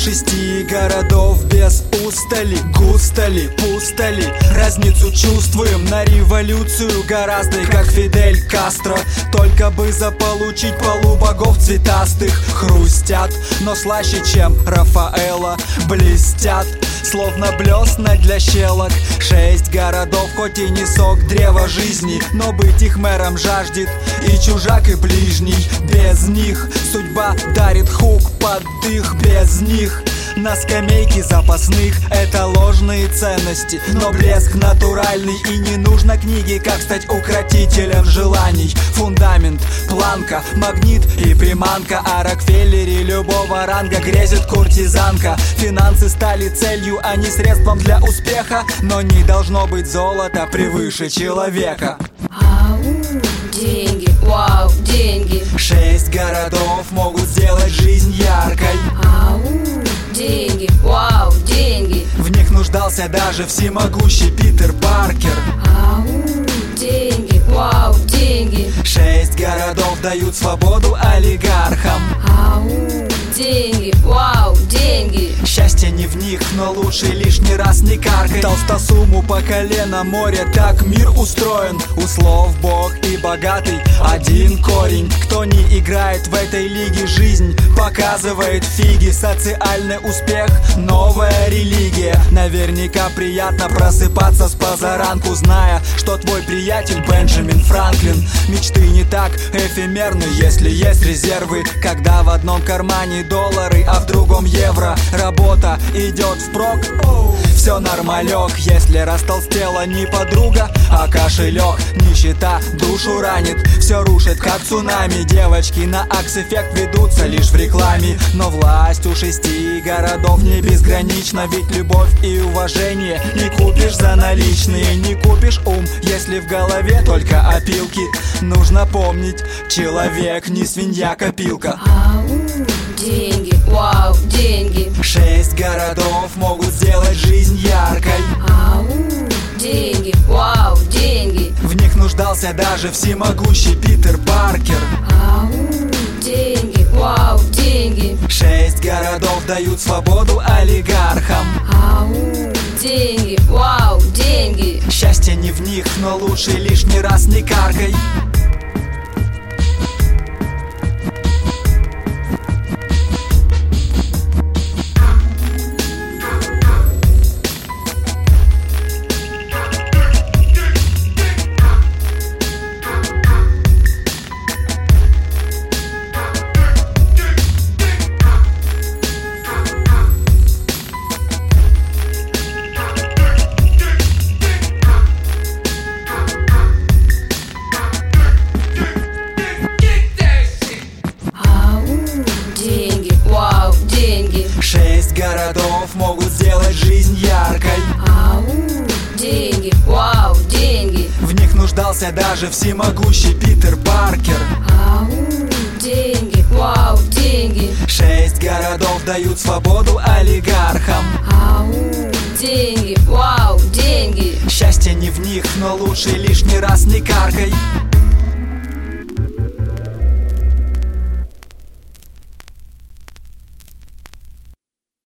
6 городов без устали. Густо ли, пусто ли, разницу чувствуем. На революцию гораздо, как Фидель Кастро. Только бы заполучить полубогов цветастых. Хрустят, но слаще, чем Рафаэла. Блестят, словно блесна для щелок. 6 городов, хоть и не сок древа жизни, но быть их мэром жаждет и чужак, и ближний. Без них судьба дарит хук под дых. Без них на скамейке запасных это ложные ценности, но блеск натуральный. И не нужно книги, как стать укротителем желаний. Фундамент, планка, магнит и приманка. О Рокфеллере любого ранга грезит куртизанка. Финансы стали целью, а не средством для успеха. Но не должно быть золота превыше человека. Деньги, вау, деньги. 6 городов могут сделать жизнь яркой. Деньги, вау, деньги. В них нуждался даже всемогущий Питер Паркер. Деньги, вау, деньги. 6 городов дают свободу олигархам. Деньги, вау, деньги. Счастье не в них, но лучше лишний раз не каркай. Толстосуму по колено море, так мир устроен. У слов Бог и богатый один корень. Кто не играет в этой лиге, жизнь показывает фиги. Социальный успех, новая религия. Наверняка приятно просыпаться с позаранку, зная, что твой приятель Бенджамин Франклин. Мечты не так эфемерны, если есть резервы. Когда в одном кармане доллары, а в другом евро. Работа идет впрок, все нормалек. Если растолстела не подруга, а кошелек. Нищета душу ранит, все рушит как цунами. Девочки на Акс-эффект ведутся лишь в рекламе. Но власть у 6 городов не безгранична. Ведь любовь и уважение не купишь за наличные. Не купишь ум, если в голове только опилки. Нужно помнить, человек не свинья-копилка. Деньги, вау, деньги. 6 городов могут сделать жизнь яркой. Деньги, вау, деньги. В них нуждался даже всемогущий Питер Паркер. Деньги, вау, деньги. 6 городов дают свободу олигархам. Деньги, вау, деньги. Счастье не в них, но лучше лишний раз не каркай. Деньги, вау, деньги. 6 городов могут сделать жизнь яркой. Деньги, вау, деньги. В них нуждался даже всемогущий Питер Паркер. Деньги, вау, деньги. 6 городов дают свободу олигархам. Деньги, вау, деньги. Счастье не в них, но лучше лишний раз не каркай.